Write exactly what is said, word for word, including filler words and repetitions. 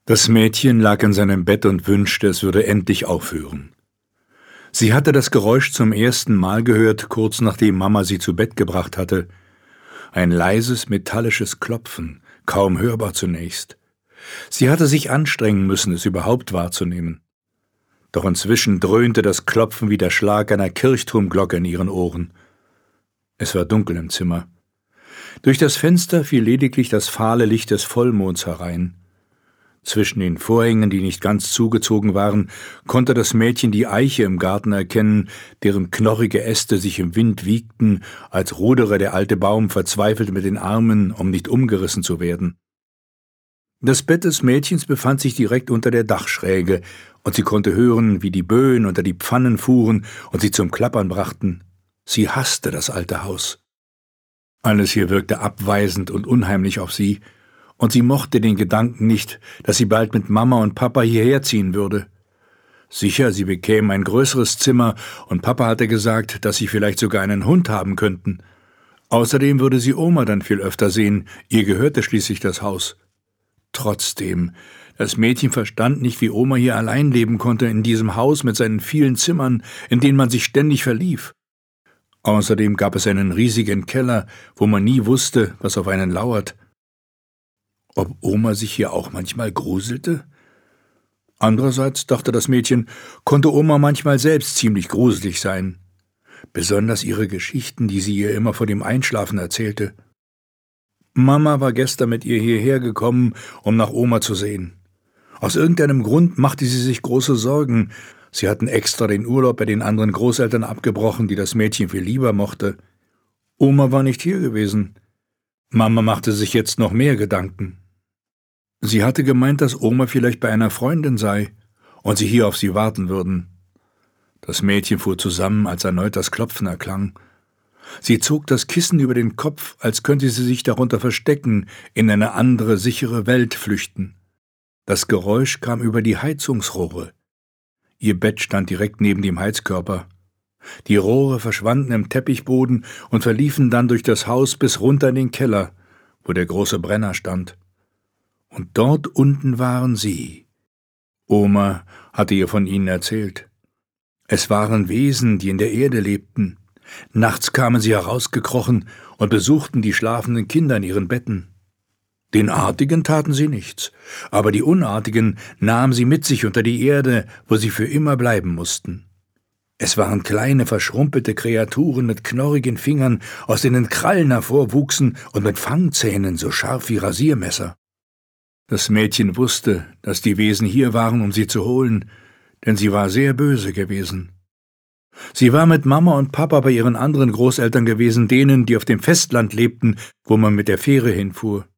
Das Mädchen lag in seinem Bett und wünschte, es würde endlich aufhören. Sie hatte das Geräusch zum ersten Mal gehört, kurz nachdem Mama sie zu Bett gebracht hatte. Ein leises, metallisches Klopfen, kaum hörbar zunächst. Sie hatte sich anstrengen müssen, es überhaupt wahrzunehmen. Doch inzwischen dröhnte das Klopfen wie der Schlag einer Kirchturmglocke in ihren Ohren. Es war dunkel im Zimmer. Durch das Fenster fiel lediglich das fahle Licht des Vollmonds herein. Zwischen den Vorhängen, die nicht ganz zugezogen waren, konnte das Mädchen die Eiche im Garten erkennen, deren knorrige Äste sich im Wind wiegten, als rudere der alte Baum verzweifelt mit den Armen, um nicht umgerissen zu werden. Das Bett des Mädchens befand sich direkt unter der Dachschräge, und sie konnte hören, wie die Böen unter die Pfannen fuhren und sie zum Klappern brachten. Sie hasste das alte Haus. Alles hier wirkte abweisend und unheimlich auf sie, und sie mochte den Gedanken nicht, dass sie bald mit Mama und Papa hierher ziehen würde. Sicher, sie bekämen ein größeres Zimmer, und Papa hatte gesagt, dass sie vielleicht sogar einen Hund haben könnten. Außerdem würde sie Oma dann viel öfter sehen, ihr gehörte schließlich das Haus. Trotzdem, das Mädchen verstand nicht, wie Oma hier allein leben konnte in diesem Haus mit seinen vielen Zimmern, in denen man sich ständig verlief. Außerdem gab es einen riesigen Keller, wo man nie wusste, was auf einen lauert. Ob Oma sich hier auch manchmal gruselte? Andererseits, dachte das Mädchen, konnte Oma manchmal selbst ziemlich gruselig sein. Besonders ihre Geschichten, die sie ihr immer vor dem Einschlafen erzählte. Mama war gestern mit ihr hierher gekommen, um nach Oma zu sehen. Aus irgendeinem Grund machte sie sich große Sorgen. Sie hatten extra den Urlaub bei den anderen Großeltern abgebrochen, die das Mädchen viel lieber mochte. Oma war nicht hier gewesen. Mama machte sich jetzt noch mehr Gedanken. Sie hatte gemeint, dass Oma vielleicht bei einer Freundin sei und sie hier auf sie warten würden. Das Mädchen fuhr zusammen, als erneut das Klopfen erklang. Sie zog das Kissen über den Kopf, als könnte sie sich darunter verstecken, in eine andere, sichere Welt flüchten. Das Geräusch kam über die Heizungsrohre. Ihr Bett stand direkt neben dem Heizkörper. Die Rohre verschwanden im Teppichboden und verliefen dann durch das Haus bis runter in den Keller, wo der große Brenner stand. Und dort unten waren sie. Oma hatte ihr von ihnen erzählt. Es waren Wesen, die in der Erde lebten. Nachts kamen sie herausgekrochen und besuchten die schlafenden Kinder in ihren Betten. Den Artigen taten sie nichts, aber die Unartigen nahmen sie mit sich unter die Erde, wo sie für immer bleiben mussten. Es waren kleine, verschrumpelte Kreaturen mit knorrigen Fingern, aus denen Krallen hervorwuchsen und mit Fangzähnen so scharf wie Rasiermesser. Das Mädchen wusste, dass die Wesen hier waren, um sie zu holen, denn sie war sehr böse gewesen. Sie war mit Mama und Papa bei ihren anderen Großeltern gewesen, denen, die auf dem Festland lebten, wo man mit der Fähre hinfuhr.